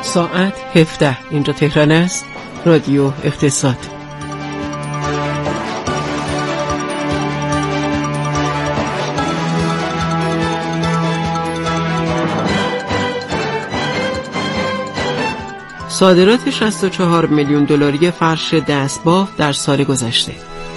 ساعت 17 اینجا تهران است. رادیو اقتصاد. صادرات 64 میلیون دلاری فرش دستباف در سال گذشته.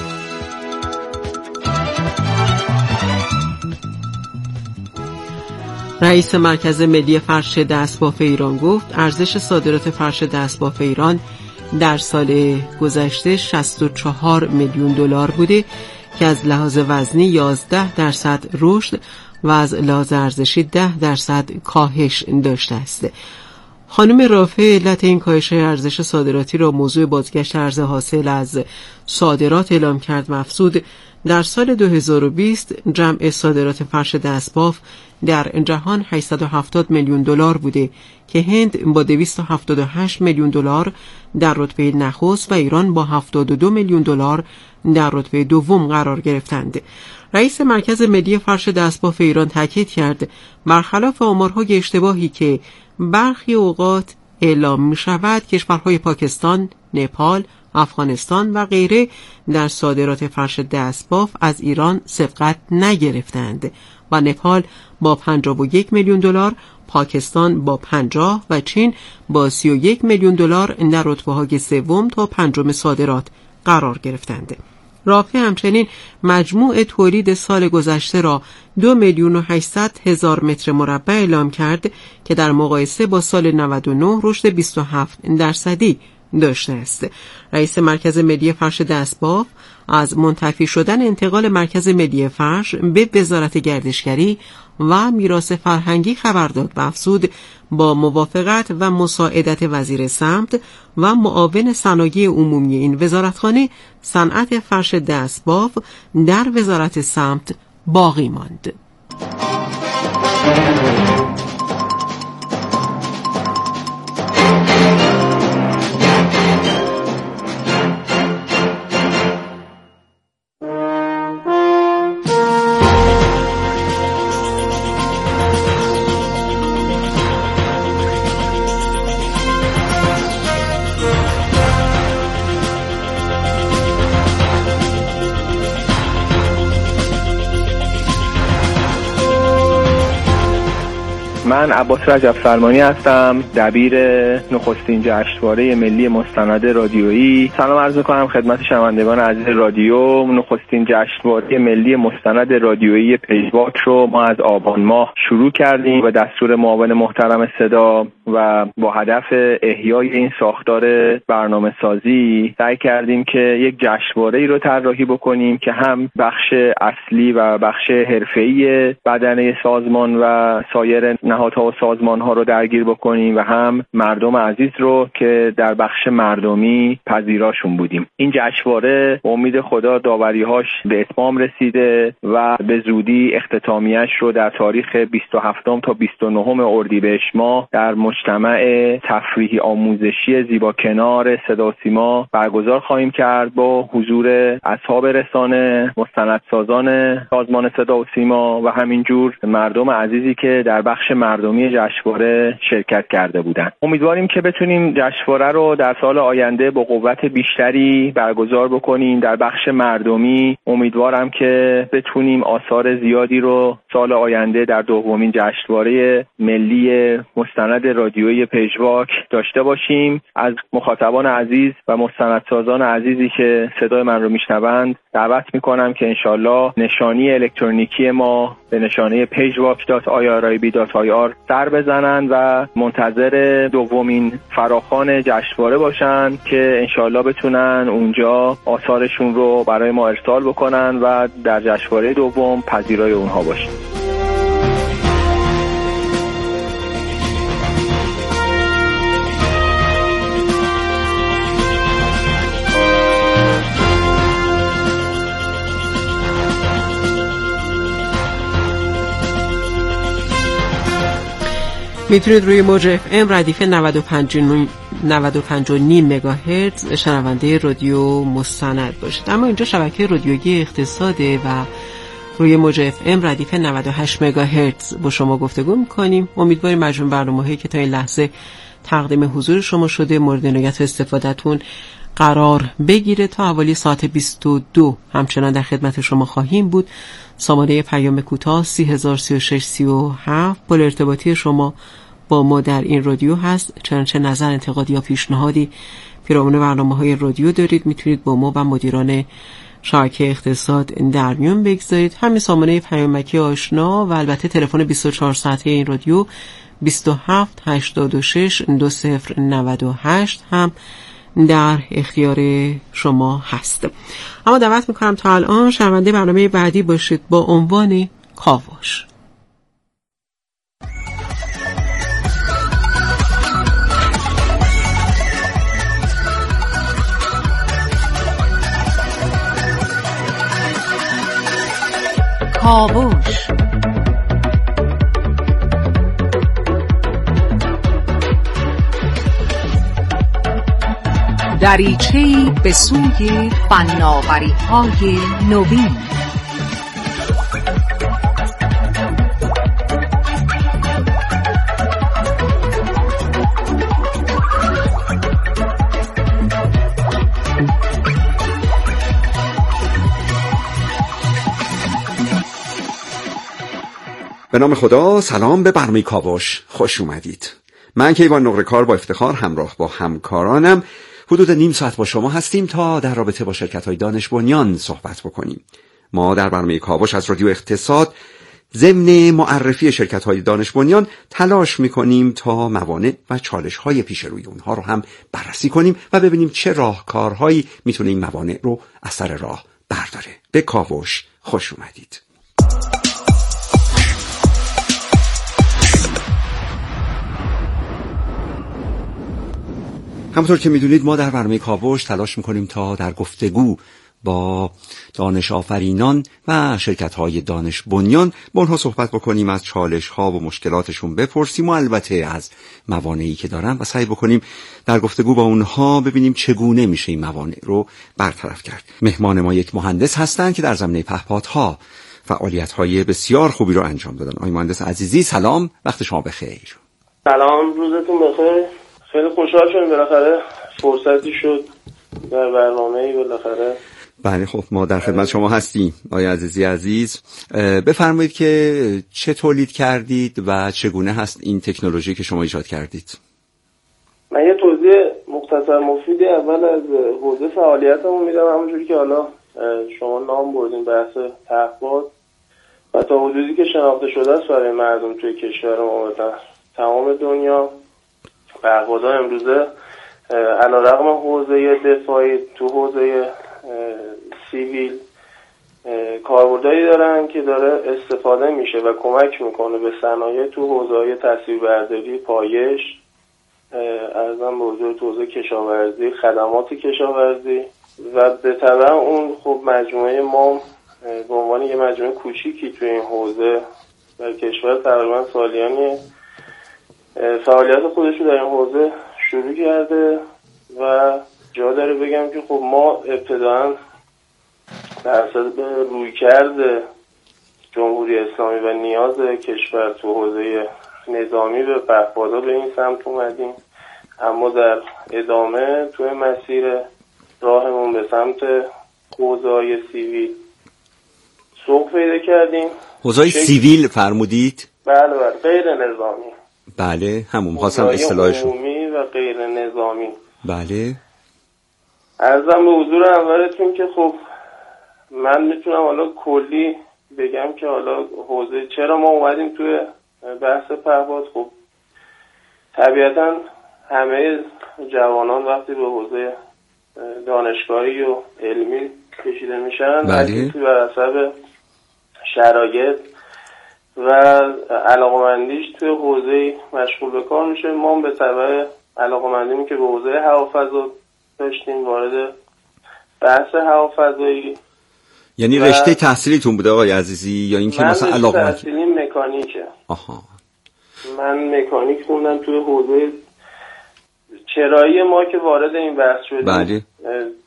رئیس مرکز ملی فرش دستباف ایران گفت ارزش صادرات فرش دستباف ایران در سال گذشته 64 میلیون دلار بوده که از لحاظ وزنی 11% رشد و از لحاظ ارزشی 10% کاهش داشته است. خانم رافع علت این کاهش ارزش صادراتی را موضوع بازگشت ارز حاصل از صادرات اعلام کرد و افزود در سال 2020 جمع صادرات فرش دستباف در جهان 870 میلیون دلار بوده که هند با 278 میلیون دلار در رتبه نخست و ایران با 72 میلیون دلار در رتبه دوم قرار گرفتند. رئیس مرکز ملی فرش دستباف ایران تاکید کرد برخلاف آمارهای اشتباهی که برخی اوقات اعلام می شود کشورهای پاکستان، نپال، افغانستان و غیره در صادرات فرش دستباف از ایران سبقت نگرفتند و نپال با 51 میلیون دلار، پاکستان با 50 و چین با 31 میلیون دلار در رتبه‌های سوم تا پنجم صادرات قرار گرفتند. رافع همچنین مجموع تولید سال گذشته را 2,800,000 متر مربع اعلام کرد که در مقایسه با سال 99 رشد 27% داشته است. رئیس مرکز ملی فرش دستباف از منتفی شدن انتقال مرکز ملی فرش به وزارت گردشگری و میراث فرهنگی خبر داد و افزود با موافقت و مساعدت وزیر سمت و معاون صنایع عمومی این وزارتخانه صنعت فرش دستباف در وزارت سمت باقی ماند. من عباس رجب سلمانی هستم، دبیر نخستین جشنواره ملی مستند رادیویی. سلام عرض می‌کنم خدمت شنوندگان عزیز رادیو. نخستین جشنواره ملی مستند رادیویی پژواک رو ما از آبان ماه شروع کردیم و دستور معاون محترم صدا و با هدف احیای این ساختار برنامه‌سازی سعی کردیم که یک جشنواره‌ای رو طراحی بکنیم که هم بخش اصلی و بخش حرفه‌ای بدنه سازمان و سایر نهادها و سازمان‌ها رو درگیر بکنیم و هم مردم عزیز رو که در بخش مردمی پذیراشون بودیم. این جشنواره امید خدا داوری‌هاش به اتمام رسیده و به زودی اختتامیه‌اش رو در تاریخ 27 تا 29 اردیبهشت ماه در مجتمع تفریحی آموزشی زیباکنار صدا و سیما برگزار خواهیم کرد با حضور اصحاب رسانه، مستندسازان سازمان صدا و سیما و همینجور مردم عزیزی که در بخش مردمی جشنواره شرکت کرده بودند. امیدواریم که بتونیم جشنواره رو در سال آینده با قوت بیشتری برگزار بکنیم. در بخش مردمی امیدوارم که بتونیم آثار زیادی رو سال آینده در دومین جشنواره ملی مستند رادیویی پژواک داشته باشیم. از مخاطبان عزیز و مستندسازان عزیزی که صدای من رو میشنوند دعوت میکنم که انشالله نشانی الکترونیکی ما به نشانه pagewalk.irib.ir سر بزنن و منتظر دومین فراخوان جشنواره باشن که انشالله بتونن اونجا آثارشون رو برای ما ارسال بکنن و در جشنواره دوم پذیرای اونها باشیم. میتونید روی موج FM ردیف 95.5 مگاهرتز شنونده رادیو مستند باشید. اما اینجا شبکه رادیویی اقتصاده و روی موج FM ردیف 98 مگاهرتز با شما گفتگو میکنیم. امیدواریم مجموع برنامه‌هایی که تا این لحظه تقدیم حضور شما شده مورد عنایت و استفادهتون قرار بگیره. تا حوالی ساعت 22 همچنان در خدمت شما خواهیم بود. سامانه پیام کوتاه 303637 پل ارتباطی شما با ما در این رادیو هست. چنانچه نظر، انتقاد یا پیشنهادی پیرامون برنامه‌های رادیو دارید میتونید با ما و مدیران شبکه اقتصاد در میون بگذارید. همین سامانه پیامکی آشنا و البته تلفن 24 ساعته این رادیو 27 86 2098 هم در اختیار شما هست. اما دعوت میکنم تا الان شنونده برنامه بعدی باشید با عنوان کاوش. کاوش دریچه‌ای به سوی فناوری‌های نوین. به نام خدا. سلام به برنامه کاوش، خوش اومدید. من کیوان نقره‌کار با افتخار همراه با همکارانم حدود نیم ساعت با شما هستیم تا در رابطه با شرکت‌های دانش بنیان صحبت بکنیم. ما در برنامه کاوش از رادیو اقتصاد ضمن معرفی شرکت‌های دانش بنیان تلاش می‌کنیم تا موانع و چالش‌های پیش روی اونها رو هم بررسی کنیم و ببینیم چه راهکارهایی میتونه این موانع رو از سر راه برداره. به کاوش خوش اومدید. همونطور که میدونید ما در برنامه کاوش تلاش میکنیم تا در گفتگو با دانش آفرینان و شرکت‌های دانش بنیان با اونها صحبت بکنیم، از چالش‌ها و مشکلاتشون بپرسیم و البته از موانعی که دارن و سعی بکنیم در گفتگو با اونها ببینیم چگونه میشه این موانع رو برطرف کرد. مهمان ما یک مهندس هستن که در زمینه پهپادها فعالیت‌های بسیار خوبی رو انجام دادن. آقای مهندس عزیزی سلام، وقت شما بخیر. سلام، روزتون بخیر. خیلی خوشحال شدم بالاخره فرصتی شد در برنامه‌ای بالاخره. بله خب ما در خدمت شما هستیم آقای عزیزی عزیز. بفرمایید که چه تولید کردید و چگونه هست این تکنولوژی که شما ایجاد کردید؟ من یه توضیح مختصر مفیدی اول از حوزه فعالیتمون میدم. همونجوری که حالا شما نام بردین بحث پهپاد و تا حدودی که شناخته شده است برای مردم توی کشور ما و تمام دنیا، پهپادها امروزه علیرغم حوزه دفاعی تو حوزه سیویل کاربردهایی دارن که داره استفاده میشه و کمک میکنه به صنایع تو حوزه‌های تصویربرداری، پایش، ارزم به حضور تو حوزه کشاورزی، خدمات کشاورزی و به تبع اون خب مجموعه ما به عنوان یه مجموعه کوچیکی تو این حوزه در کشور تقریبا سالیانی فعالیت خودش رو در این حوزه شروع کرده و جا داره بگم که خب ما ابتداً در اساس رویکرد جمهوری اسلامی و نیاز کشور تو حوزه نظامی به پهپادها به این سمت اومدیم، اما در ادامه توی مسیر راهمون به سمت حوزه‌های سیویل سوق پیدا کردیم. حوزه‌های سیویل فرمودید؟ بله غیر نظامی. بله همون خواستم اصطلاحشون عمومی و غیر نظامی. بله عرضم به حضور اولتون که خب من میتونم حالا کلی بگم که حالا حوزه چرا ما اومدیم توی بحث پهپاد. خب طبیعتا همه جوانان وقتی به حوزه دانشگاهی و علمی کشیده میشن بله بر حسب شرایط و علاقمندیش توی حوزه مشغول به کار میشه. ما به تبع علاقمندیمی که به حوزه هوافضا داشتیم وارد بحث هوافضایی. یعنی رشته تحصیلیتون بوده آقای عزیزی یا اینکه مثلا علاقمند؟ من تحصیلیم مکانیکه. آها. من مکانیک خوندم توی حوزه چرایی. ما که وارد این بحث شدیم بله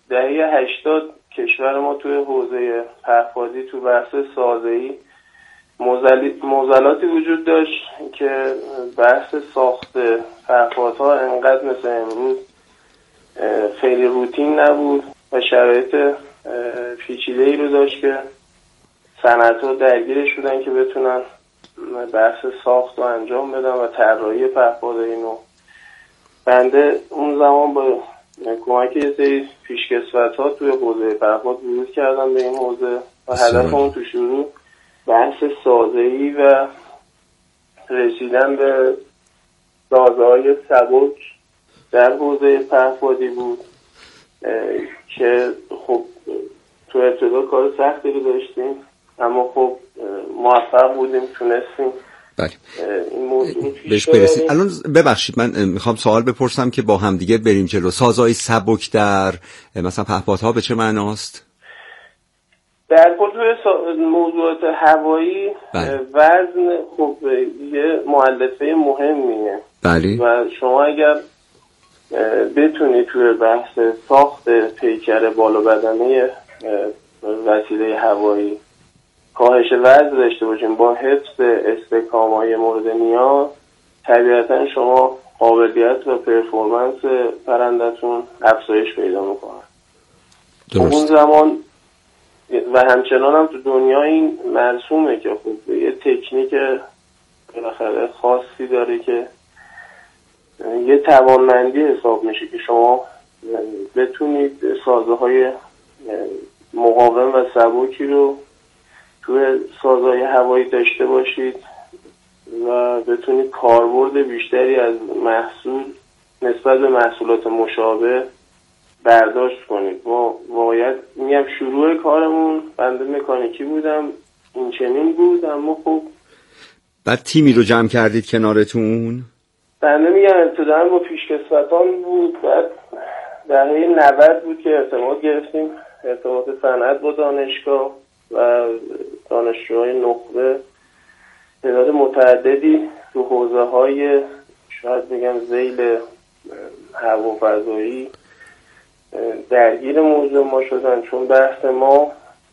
دهه 80 کشور ما توی حوزه پهپادی تو بحث سازه‌ای معضلاتی وجود داشت که بحث ساخت پهپادها انقدر مثل امروز خیلی روتین نبود و شرایط پیچیده‌ای رو داشت که صنعت‌ها درگیرش بودن که بتونن بحث ساخت رو انجام بدن و طراحی پهپادهای نو. بنده اون زمان با کمک یه سری پیشکسوت‌ها توی حوزه پهپاد ورود کردم به این حوزه و هدفمون تو شروع بحث سازه‌ای و رسیدن به سازه‌های سبک در حوزه پهپادی بود که خب تو ابتدا کار سختی رو داشتیم اما خب موفق بودیم، تونستیم این موضوع بهش برسیم. الان ببخشید من میخوام سوال بپرسم که با هم دیگه بریم جلو. سازهای سبک در مثلا پهپادها به چه معناست؟ در کل موضوعات هوایی وزن خب یه مؤلفه مهمیه. بله. و شما اگر بتونید توی بحث ساخت پیکر بالا بدنه وسیله هوایی کاهش وزن داشته باشین با حفظ استحکام‌های مورد نیاز، طبیعتا شما قابلیت و پرفورمنس پرندتون افزایش پیدا میکنه. اون زمان و همچنان هم تو دنیا این مرسومه که خب یه تکنیک بالاخره خاصی داره که یه توانمندی حساب میشه که شما بتونید سازه‌های مقاوم و سبکی رو توی سازهای هوایی داشته باشید و بتونید کاربرد بیشتری از محصول نسبت به محصولات مشابه برداشت کنید. ما واقعیت میگم شروع کارمون بنده مکانیکی بودم، این چنین بود، اما خب بعد تیمی رو جمع کردید کنارتون؟ بنده میگم ابتداً با پیشکسوتان بود، بعد دهه 90 بود که ارتباط گرفتیم، ارتباط صنعت با دانشگاه و دانشجوهای نخبه، تعداد متعددی تو حوزه‌های شاید بگم ذیل هوافضایی درگیر موضوع ما شدن، چون بحث ما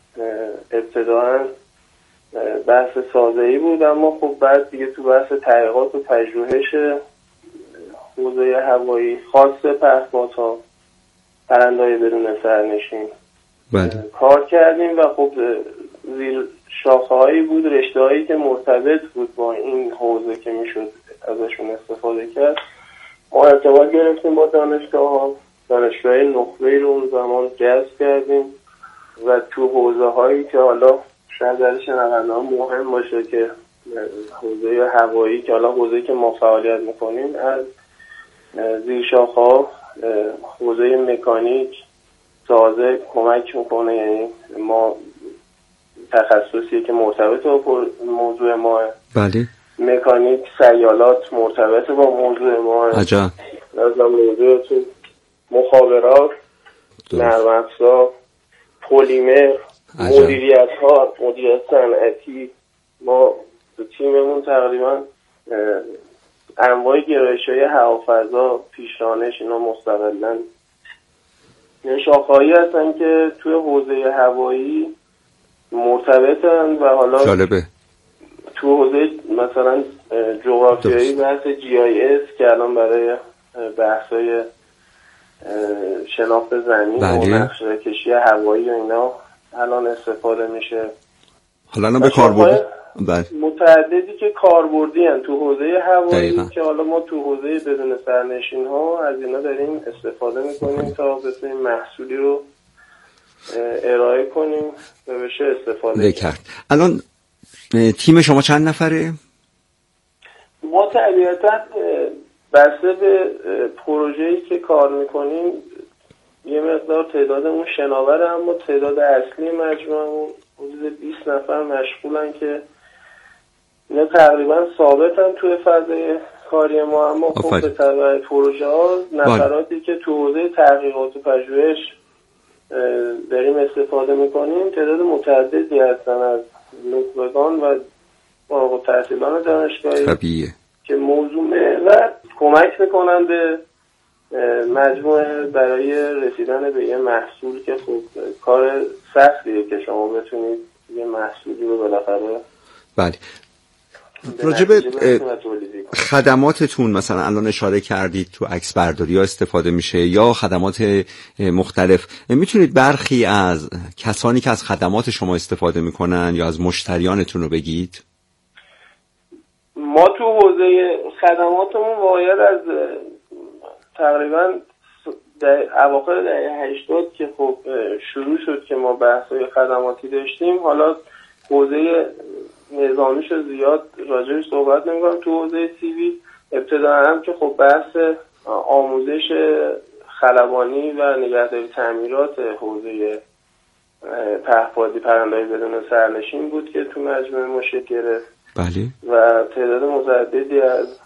ابتداً بحث سازه‌ای بود، اما خب بعد دیگه تو بحث تحقیقات و پژوهش حوزه هوایی خاص پهپادها، پرنده‌های بدون سرنشین کار کردیم و خب زیر شاخه‌هایی بود، رشته‌هایی که مرتبط بود با این حوزه که میشد ازشون استفاده کرد. ما ارتباط گرفتیم با دانشگاه نخبه‌ای رو اون زمان جذب کردیم و تو حوزه‌هایی که حالا شاید در شنونده‌ها مهم باشه که حوزه هوایی که حالا حوزه‌ای که ما فعالیت می‌کنیم، از زیر شاخه‌ها حوزه مکانیک سازه کمک میکنه، یعنی ما تخصصی که مرتبط با موضوع ما، بله، مکانیک سیالات مرتبط با موضوع ما، عجب، از موضوع تو مخابرات، نرم افزار، پلیمر، مدیریت صنعتی. ما تو تیممون تقریبا انواع گرایش‌های هوافضا، پیشرانش، اینا مستقلاً شاخه‌ای هستن که توی حوزه هوایی مرتبطن و حالا جالبه. تو حوزه مثلا جغرافیایی بحث GIS که الان برای بحث‌های شناخت زمین و نقشه کشی هوایی و اینا الان استفاده میشه. حالا به کاربرد متعددی که کاربردی هستن تو حوزه هوایی که حالا ما تو حوزه بدون سرنشین ها از اینا داریم استفاده میکنیم تا بتونیم محصولی رو ارائه کنیم و بشه استفاده کرد. الان تیم شما چند نفره؟ ما طبیعتا بسته به پروژه‌ای که کار میکنیم یه مقدار تعدادمون شناوره، اما تعداد اصلی مجموعمون حدود 20 نفر مشغولن که اینا تقریبا ثابتن توی فضای کاری ما، اما خب به تبع پروژه ها نفراتی که تو حوزه تحقیقات و پژوهش داریم استفاده میکنیم تعداد متعددی هستن از نخبگان و فارغ التحصیلان دانشگاهی طبیعیه که موضوع محور کمک میکنن به مجموعه برای رسیدن به یه محصول که خب کار سختیه که شما بتونید یه محصولی رو بالاخره بله. راجب خدماتتون مثلا الان اشاره کردید تو عکس برداری ها استفاده میشه یا خدمات مختلف، میتونید برخی از کسانی که از خدمات شما استفاده میکنن یا از مشتریانتون رو بگید؟ ما تو حوزه خدماتمون واقعا از تقریبا اواخر دهه 80 که خب شروع شد که ما بحث‌های خدماتی داشتیم، حالا حوزه نظامیش رو زیاد راجعش صحبت نمی‌کنم. تو حوزه سیویل ابتداً هم که خب بحث آموزش خلبانی و نگهداری تعمیرات حوزه پهپادی پرنده‌های بدون سرنشین بود که تو مجموعه ما شکل گرفت. بله. و تعداد متعددی از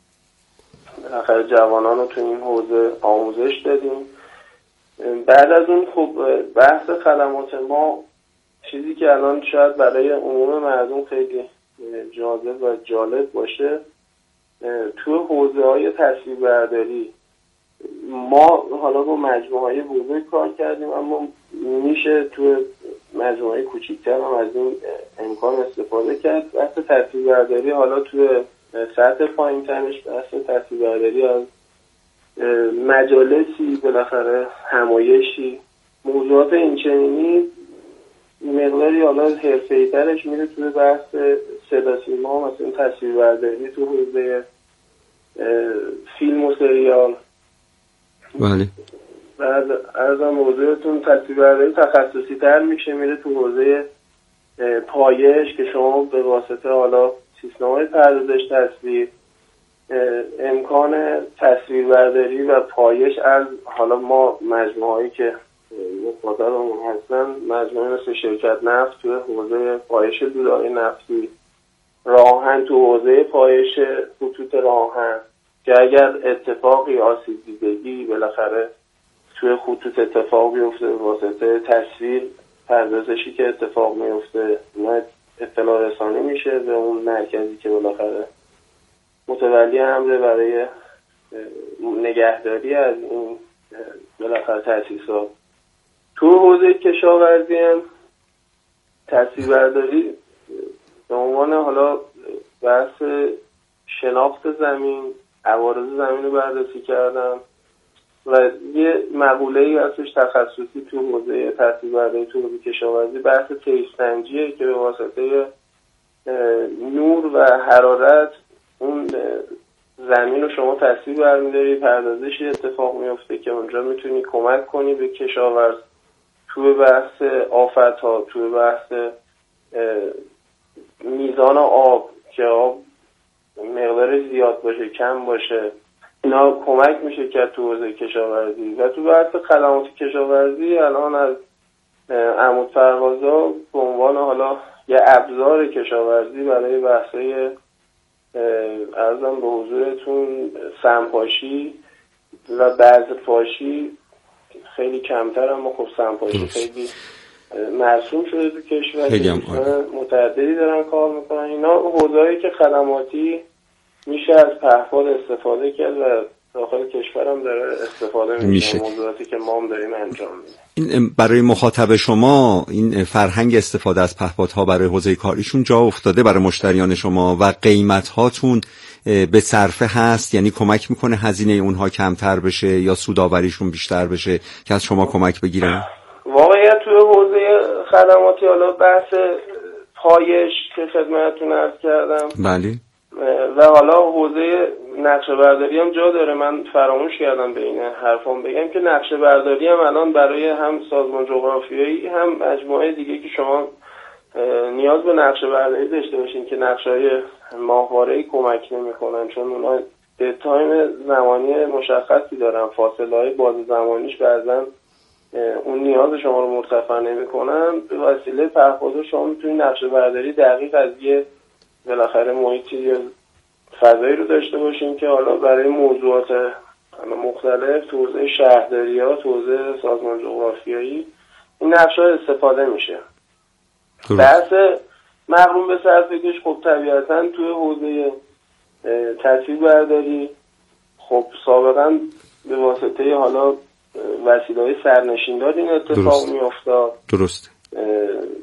جوانان رو تو این حوزه آموزش دادیم. بعد از اون خب بحث خدمات ما چیزی که الان شاید برای عموم مردم خیلی جاذب و جالب باشه، تو حوزه های تصویربرداری ما حالا با مجموعه های بزرگ کار کردیم، اما میشه تو مجموعه کوچیک‌تر هم از این امکان استفاده کرد. بحث تصویربرداری حالا تو سطح پایین‌ترش بحث تصویربرداری از مجالسی، بالاخره همایشی، موضوعات اینچنینی مقداری حالا حرفه‌ای‌ترش میره توی بحث صدا سیما، مثلا تصویربرداری تو حوزه فیلم و سریال. بله. بعد ارزم موضوعتون تصویربرداری تخصصی تر میشه، میره تو حوزه پایش که شما به واسطه حالا سیستم‌های پردازش تصویر امکان تصویربرداری و پایش از حالا ما مجموعه‌ای که مخاطبمون هستن، مجموعه مثل شرکت نفت تو حوزه پایش دوده‌های نفتی، راهن تو حوزه پایش خطوط راهن که اگر اتفاقی آسیب دیدگی بالاخره توی خطوط اتفاق بیفته واسطه تصویر پردازشی که اتفاق میفته اطلاع رسانی میشه به اون مرکزی که بالاخره متولی امره برای نگهداری از این بالاخره تأسیسات. تو حوزه کشاورزی هم تصویربرداری به عنوان حالا بحث شناخت زمین، عوارض زمین رو بررسی کردن و یه مقوله‌ای هستش تخصصی تو حوزه تصویربرداری تو حوزه کشاورزی، بحث طیف‌سنجیه که به واسطه نور و حرارت اون زمین رو شما تصویر برمی‌داری، پردازشی اتفاق میفته که اونجا میتونی کمک کنی به کشاورز تو بحث آفت‌ها، تو بحث میزان آب که آب مقدار زیاد باشه کم باشه، اینا کمک میشه که تو حوزه کشاورزی و تو بحث خدمات کشاورزی الان از عمود پروازها به عنوان حالا یه ابزار کشاورزی برای بحث‌های ارزم به حضورتون سمپاشی و بذرپاشی خیلی کمتر، اما خب سمپاشی خیلی مرسوم شده تو کشور، متعددی دارن کار میکنن. اینا حوزه‌ای که خدماتی میشه از پهپاد استفاده کرد و داخل کشورم داره استفاده میشه، موضوعاتی که ما هم داریم انجام میدیم. این برای مخاطب شما این فرهنگ استفاده از پهپادها برای حوزه کاریشون جا افتاده برای مشتریان شما و قیمت هاتون به صرفه هست، یعنی کمک میکنه هزینه اونها کمتر بشه یا سودآوریشون بیشتر بشه که از شما کمک بگیرن؟ واقعیت توی حوزه خدماتی حالا بحث پایش که خدمتتون عرض کردم، بله، و حالا حوزه نقشه برداری هم جا داره. من فراموش کردم به این حرفام بگم که نقشه برداری هم الان برای هم سازمان جغرافیایی هم مجموعه دیگه که شما نیاز به نقشه برداری داشته باشین که نقشه‌های ماهواره‌ای کمک نمی‌کنن، چون اونا تایم زمانی مشخصی دارن، فاصله‌های باز زمانیش بعضن اون نیاز شما رو مرتفع نمی‌کنن. به وسیله پهپاد شما میتونید نقشه برداری دقیق از یه بالاخره محیطی یا فضایی رو داشته باشیم که حالا برای موضوعات مختلف تو حوزه شهرداری‌ها، تو حوزه سازمان جغرافیایی این نقشه‌ها استفاده میشه. بحث مقرون به صرفه‌کش خب طبیعتاً توی حوزه تصویربرداری خب سابقاً به واسطه حالا وسیله‌های سرنشیندار این اتفاق میافتاد. درست.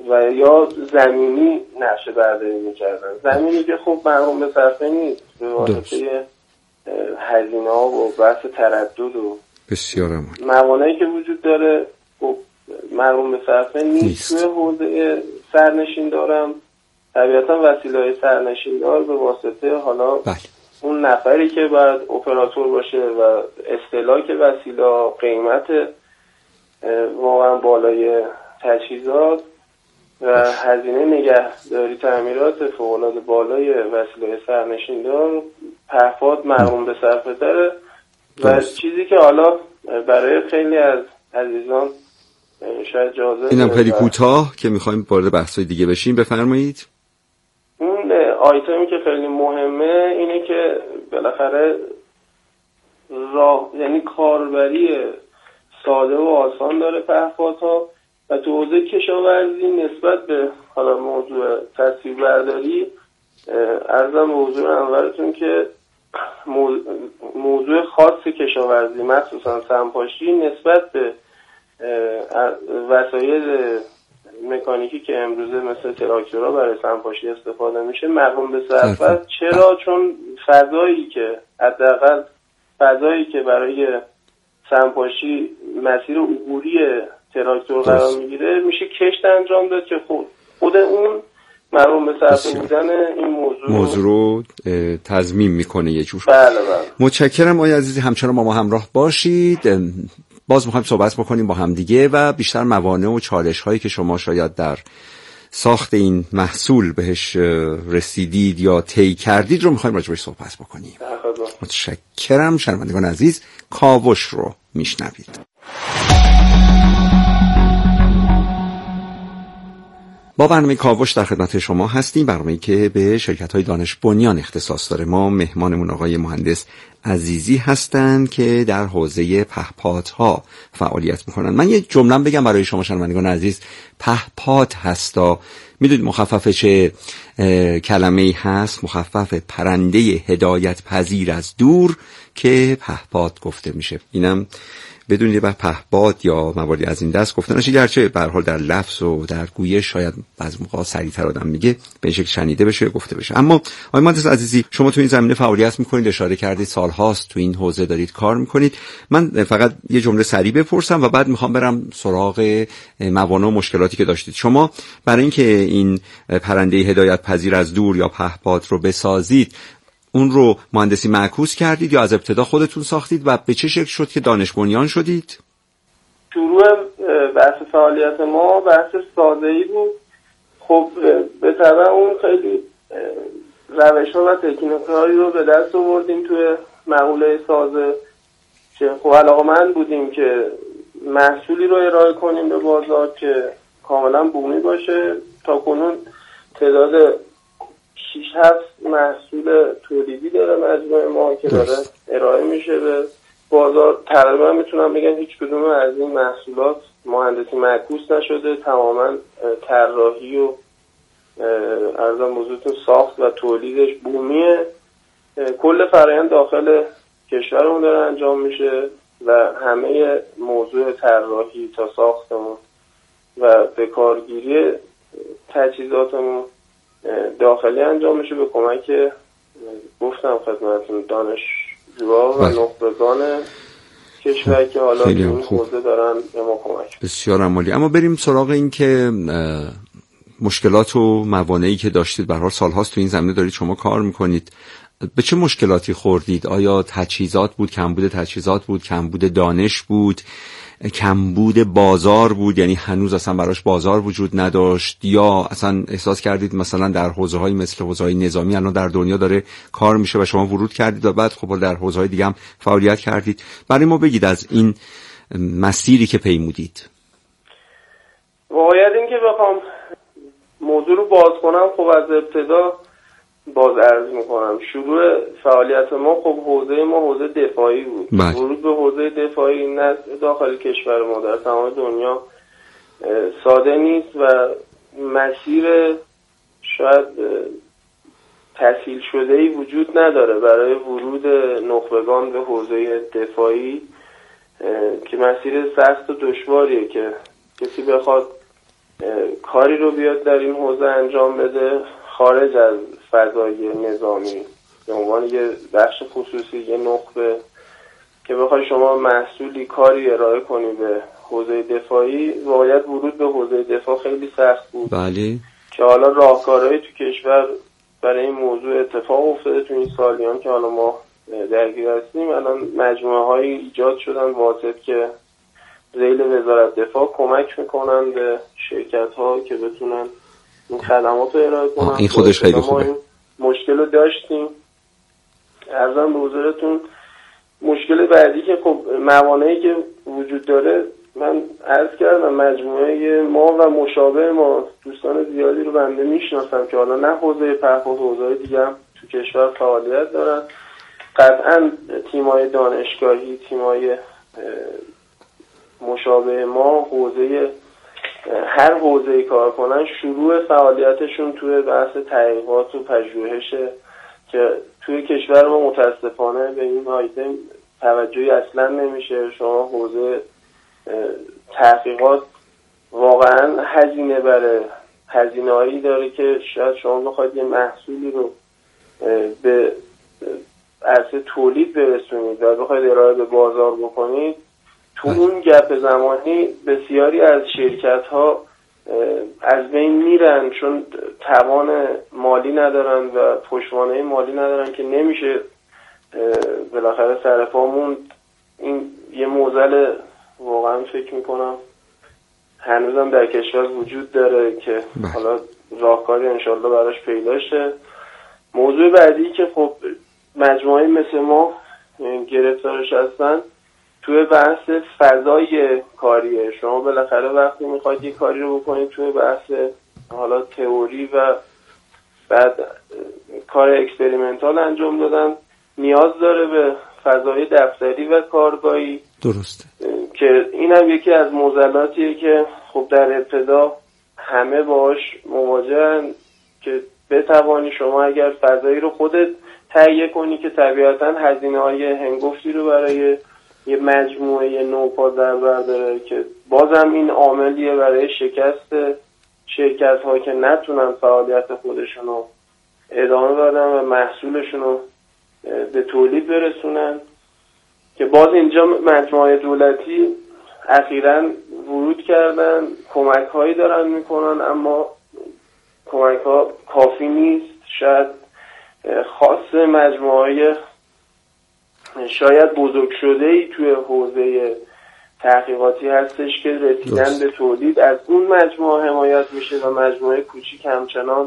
و یا زمینی نقشه برداری میکردن. زمینی که خب مرحوم به صرفه نیست به واسطه هزینه ها و بحث تردد و بسیار موانعی که وجود داره خب مرحوم به صرفه نیست. توی حوزه سرنشین دارم طبیعتا وسیله‌های سرنشین دار به واسطه حالا اون نفری که باید اپراتور باشه و استهلاک وسیله، قیمت واقعا بالای تجهیزات و هزینه نگهداری تعمیرات فوق‌العاده بالای وسیله سرنشین دار پهپاد مرحوم به صرفه داره و چیزی که حالا برای خیلی از عزیزان شاید جالب اینم خیلی کوتاه که میخوایم وارد بحث‌های دیگه بشیم بفرمایید. اون آیتمی که خیلی مهمه اینه که بالاخره یعنی کاربری ساده و آسان داره پهپادها و تو حوزه کشاورزی نسبت به حالا موضوع تصویربرداری عرضم به حضور انورتون که موضوع خاص کشاورزی مخصوصا سمپاشی نسبت به وسایل مکانیکی که امروزه مثل تراکتورها برای سمپاشی استفاده میشه مرحوم به صرفه. چرا؟ چون فضایی که برای سمپاشی مسیر عبوری تراکتور قرار میگیره میشه کشت انجام داد که خود اون مرحوم به صرفه بودن این موضوع رو تضمین میکنه یه جور. بله. متشکرم آقای عزیزی، همچنان ما همراه باشید. باز میخوایم صحبت بکنیم با هم دیگه و بیشتر موانع و چالش هایی که شما شاید در ساخت این محصول بهش رسیدید یا طی کردید رو میخوایم راجبش صحبت بکنیم. متشکرم. شنوندگان عزیز کاوش رو میشنوید. با برنامه کاوش در خدمت شما هستیم، برنامه‌ای که به شرکت‌های دانش بنیان اختصاص داره. ما مهمانمون آقای مهندس عزیزی هستند که در حوزه پهپادها فعالیت می‌کنن. من یه جمله بگم برای شما شنوندگان عزیز. پهپاد هستا، میدونید مخفف چه کلمه‌ای هست؟ مخفف پرنده هدایت پذیر از دور که پهپاد گفته میشه. اینم بدونید بعد پهپاد یا مواردی از این دست گفته نشه، گرچه به هر حال در لفظ و در گویش شاید بعضی موقع سریع‌تر آدم میگه به این شکل شنیده بشه گفته بشه. اما آقای مهندس عزیزی شما تو این زمینه فعالیت میکنید، اشاره کردید سالهاست تو این حوزه دارید کار میکنید. من فقط یه جمله سریع بپرسم و بعد میخوام برم سراغ موانع و مشکلاتی که داشتید. شما برای اینکه این پرنده هدایت پذیر از دور یا پهپاد رو بسازید اون رو مهندسی معکوس کردید یا از ابتدا خودتون ساختید و به چه شکل شد که دانش بنیان شدید؟ شروع بحث فعالیت ما بحث سازه‌ای بود. خب به طبع اون خیلی روش‌ها و تکنیک‌هایی رو به دست آوردیم توی مقوله سازه که خب علاقه‌مند بودیم که محصولی رو ارائه کنیم به بازار که کاملا بومی باشه. تا کنون تعداد 6-7 محصول تولیدی داره مجموعه ما که داره ارائه میشه به بازار. تقریبا میتونم بگم هیچ کدوم از این محصولات مهندسی معکوس نشده، تماما طراحی و عرضم بزرگتون ساخت و تولیدش بومیه. کل فرآیند داخل کشورمون داره انجام میشه و همه موضوع طراحی تا ساختمون و به کارگیری تجهیزاتمون داخلی انجام میشه به کمک گفتم خدمتتون دانشجوها و نخبگان کشور که حالا این حوزه دارن به ما کمک. بسیار عالی. اما بریم سراغ این که مشکلات و موانعی که داشتید. به هر حال سال‌هاست تو این زمینه دارید شما کار میکنید. به چه مشکلاتی خوردید؟ آیا تجهیزات بود، کمبود تجهیزات بود، کمبود دانش بود، کمبود بازار بود، یعنی هنوز اصلا براش بازار وجود نداشت، یا اصلا احساس کردید مثلا در حوزه‌های مثل حوزه‌های نظامی الان در دنیا داره کار میشه و شما ورود کردید و بعد خب در حوزه‌های دیگه هم فعالیت کردید؟ برای ما بگید از این مسیری که پیمودید. واقعیت این که بخوام موضوع رو باز کنم خب از ابتدا باز عرض میکنم شروع فعالیت ما خب حوزه ما حوزه دفاعی بود. ورود به حوزه دفاعی نه داخل کشور ما در تمام دنیا ساده نیست و مسیر شاید تسهیل شده‌ای وجود نداره برای ورود نخبگان به حوزه دفاعی که مسیر سخت و دشواریه که کسی بخواد کاری رو بیاد در این حوزه انجام بده خارج از فضای نظامی، به عنوان یه بخش خصوصی، یه نخبه که بخوای شما محصولی کاری ارائه کنی به حوزه دفاعی، واقعیت ورود به حوزه دفاع خیلی سخت بود. بله. که حالا راهکارهایی تو کشور برای این موضوع اتفاق افتاده تو این سالیان که حالا ما درگیر هستیم. الان مجموعه هایی ایجاد شدن واسط که ذیل وزارت دفاع کمک میکنن به شرکت ها که بتونن این خدمات رو ارائه کنن. این خودش خیلی خوبه. ما مشکل رو داشتیم. عرضم به حضورتون مشکل بعدی که خب موانعی که وجود داره، من عرض کردم مجموعه ما و مشابه ما دوستان زیادی رو بنده میشناسم که حالا نه حوزه پهپاد، حوزه‌های دیگه هم تو کشور فعالیت دارن. قطعا تیم‌های دانشگاهی، تیم‌های مشابه ما، حوزه هر حوزه‌ای کار کنن، شروع فعالیتشون توی بحث تحقیقات و پژوهشه که توی کشور ما متاسفانه به این آیتم توجهی اصلا نمیشه. شما حوزه تحقیقات واقعا هزینه بره، هزینه‌ای داره که شاید شما بخواید یه محصولی رو به عرصه تولید برسونید و بخواید ارائه به بازار بکنید، تو اون گپ زمانی بسیاری از شرکت‌ها از بین میرن چون توان مالی ندارن و پشتوانه مالی ندارن که نمیشه بالاخره سر پامون. این یه معضل واقعا فکر میکنم هنوزم در کشور وجود داره که حالا راهکاری انشالله براش پیدا شه. موضوع بعدی که خب مجموعه مثل ما گرفتارش هستن توی بحث فضای کاریه. شما بالاخره وقتی میخواید یه کاری رو بکنید توی بحث حالا تئوری و بعد کار اکسپریمنتال انجام دادن، نیاز داره به فضای دفتری و کارگاهی. درسته که این هم یکی از معضلاتیه که خب در ابتدا همه باهاش مواجهن که بتوانی شما اگر فضایی رو خودت تهیه کنی که طبیعتاً هزینه‌های هنگفتی رو برای یه مجموعه نوپا در بر داره که بازم این عاملیه برای شکست شرکت‌ها که نتونن فعالیت خودشون رو ادامه بدن و محصولشون رو به تولید برسونن. که باز اینجا مجموعه دولتی اخیراً ورود کردن، کمک هایی دارن میکنن، اما کمک ها کافی نیست. شاید خاص مجموعه شاید بزرگ شده ای توی حوزه تحقیقاتی هستش که رسیدن به تولید از اون مجموعه حمایت میشه و مجموعه کوچیک همچنان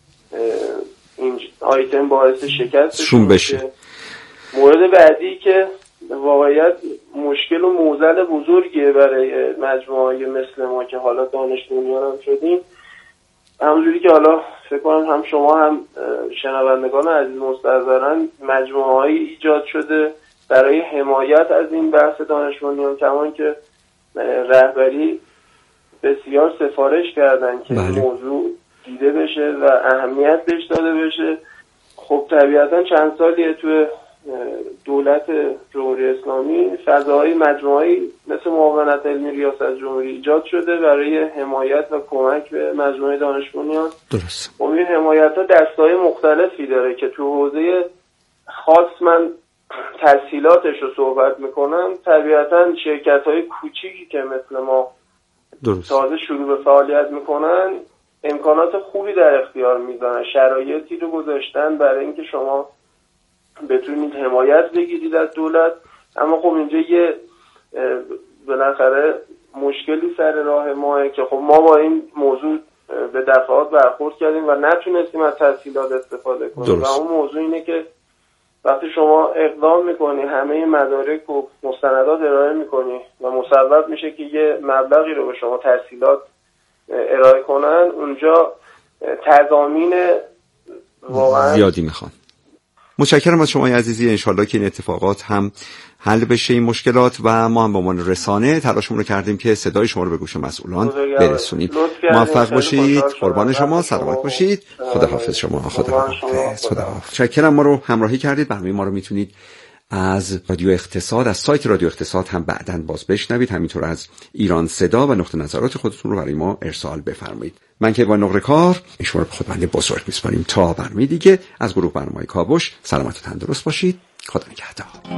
این آیتم باعث شکستشون بشه. مورد بعدی که واقعیت مشکل و معضل بزرگیه برای مجموعه مثل ما که حالا دانش بنیان هم شدیم، همونجوری که حالا فکر کنم هم شما هم شنوندگان عزیز مستحضرن، مجموعه‌ای ایجاد شده برای حمایت از این بحث دانش بنیان، کمان که رهبری بسیار سفارش کردن که این موضوع دیده بشه و اهمیت بهش داده بشه. خب طبیعتا چند سالیه توی دولت جمهوری اسلامی فضاهای مجموعه‌ای مثل معاونت علمی ریاست جمهوری ایجاد شده برای حمایت و کمک به مجموعه دانش بنیان. درست. این حمایت‌ها دسته‌های مختلفی داره که تو حوزه خاص من تسهیلاتش رو صحبت میکنم. طبیعتا شرکت‌های کوچیکی که مثل ما تازه شروع به فعالیت میکنن امکانات خوبی در اختیار میذارن، شرایطی رو گذاشتن برای اینکه شما بتونید حمایت بگیرید از دولت. اما خب اینجا یه بالاخره مشکلی سر راه ماه که خب ما با این موضوع به دفعات برخورد کردیم و نتونستیم از تسهیلات استفاده کنیم. و اون موضوع اینه که وقتی شما اقدام میکنی، همه مدارک و مستندات ارائه میکنی و مصوب میشه که یه مبلغی رو به شما تسهیلات ارائه کنن، اونجا تضامین واقعا زیادی میخوان. متشکرم از شما عزیزی. انشالله که این اتفاقات هم حل بشه این مشکلات و ما هم به عنوان رسانه تلاشمون رو کردیم که صدای شما رو به گوش مسئولان برسونیم. موفق باشید. قربان شما. سلامت باشید. خداحافظ شما. خداحافظ. متشکرم ما رو همراهی کردید. برنامه ما رو میتونید از رادیو اقتصاد، از سایت رادیو اقتصاد هم بعداً باز بشنوید. همینطور از ایران صدا و نقطه نظرات خودتون رو برای ما ارسال بفرمایید. من که با نقره‌کار شما رو به خداوند بزرگ می‌سپاریم تا برنامه دیگه. از گروه برنامه‌های کاوش سلامت و تندرست باشید. خدا نگهدار.